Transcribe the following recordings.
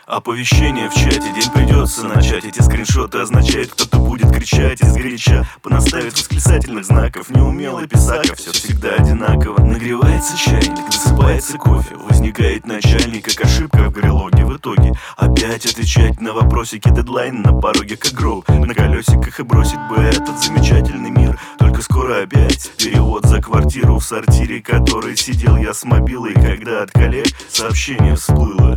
Оповещение в чате, день придется начать. Эти скриншоты означают, кто-то будет кричать из горяча. Понаставит восклицательных знаков, неумелый писака. Все всегда одинаково. Нагревается чайник, досыпается кофе. Возникает начальник, как ошибка в грилоге. В итоге опять отвечать на вопросики. Дедлайн на пороге, как гроб на колесиках. И бросить бы этот замечательный мир. Только скоро опять перевод за квартиру в сортире, который сидел я с мобилой, когда от коллег сообщение всплыло.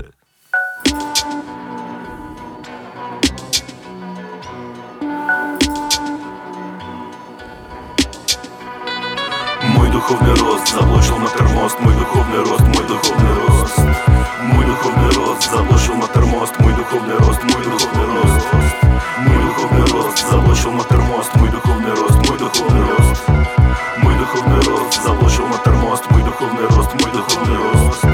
Мой духовный рост заблочил мотормост. Мой духовный рост, мой духовный рост. Мой духовный рост заблочил мотормост. Мой духовный рост, мой духовный рост. Мой духовный рост заблочил мотормост. Мой духовный рост, мой духовный рост. Мой духовный рост заблочил мотормост. Мой духовный рост, мой духовный рост.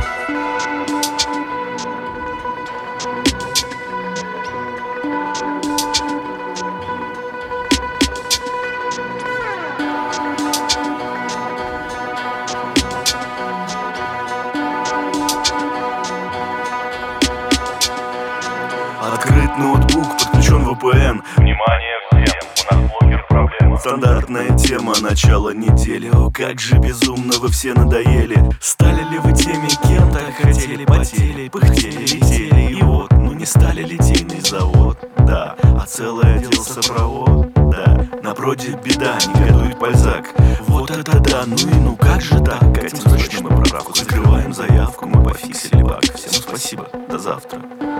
Открыт ноутбук, подключен VPN. Внимание всем, у нас блогер проблема. Стандартная тема, начало недели. О, как же безумно вы все надоели. Стали ли вы теми, кем так хотели? Потели, пыхтели, летели. И вот, ну не стали литейный завод. Да, а целый отдел сопровод. Да, на проде беда, негодует Бальзак. Вот это да, ну и ну как же так? Катим срочную поправку, закрываем заявку. Мы пофиксили баг. Всем спасибо, до завтра.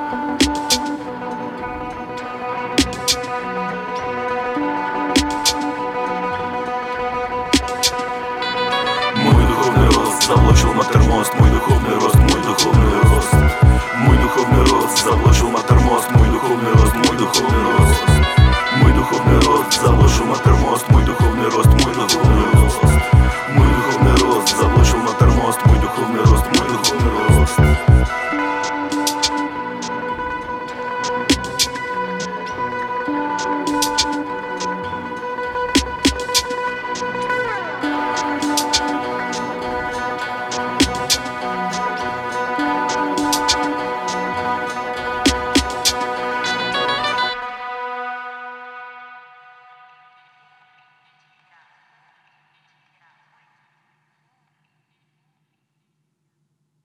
Заблочил мотормост, мой духовный рост, мой духовный рост. Мой духовный рост заблочил мотормост, мой духовный рост, мой духовный рост. Мой духовный рост заблочил мотормост, мой духовный рост, мой духовный рост. Мой духовный рост заблочил мотормост, мой духовный рост, мой духовный рост.